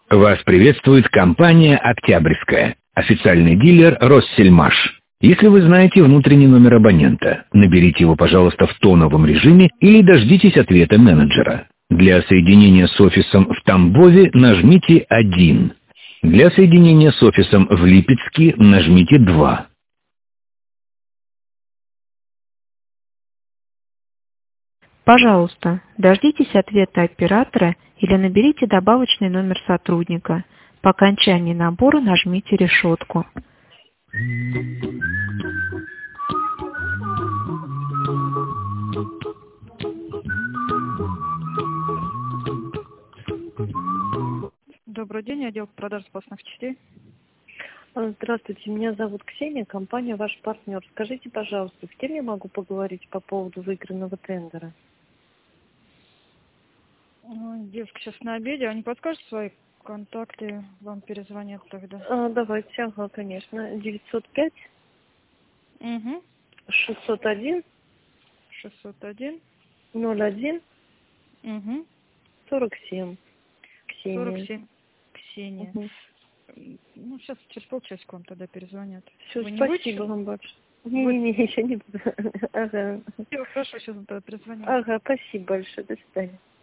Вас приветствует компания «Октябрьская», официальный дилер «Россельмаш». Если вы знаете внутренний номер абонента, наберите его, пожалуйста, в тоновом режиме или дождитесь ответа менеджера. Для соединения с офисом в Тамбове нажмите 1. Для соединения с офисом в Липецке нажмите 2. Пожалуйста, дождитесь ответа оператора или наберите добавочный номер сотрудника. По окончании набора нажмите решетку. Добрый день, отдел продаж запасных частей. Здравствуйте, меня зовут Ксения, компания «Ваш партнер». Скажите, пожалуйста, с кем я могу поговорить по поводу выигранного тендера? Девушка сейчас на обеде. Не подскажете свои контакты? Вам перезвонят тогда. Давайте, конечно. 905 Угу. 601 601. 01 Угу. 47. Ксения. 47. Ксения. Угу. Ну, сейчас через полчасика вам тогда перезвонят. Все, Вы не спасибо будете? вам большое. Не, еще не буду. Ага. Все, хорошо, сейчас тогда перезвоню. Ага, спасибо большое. До свидания.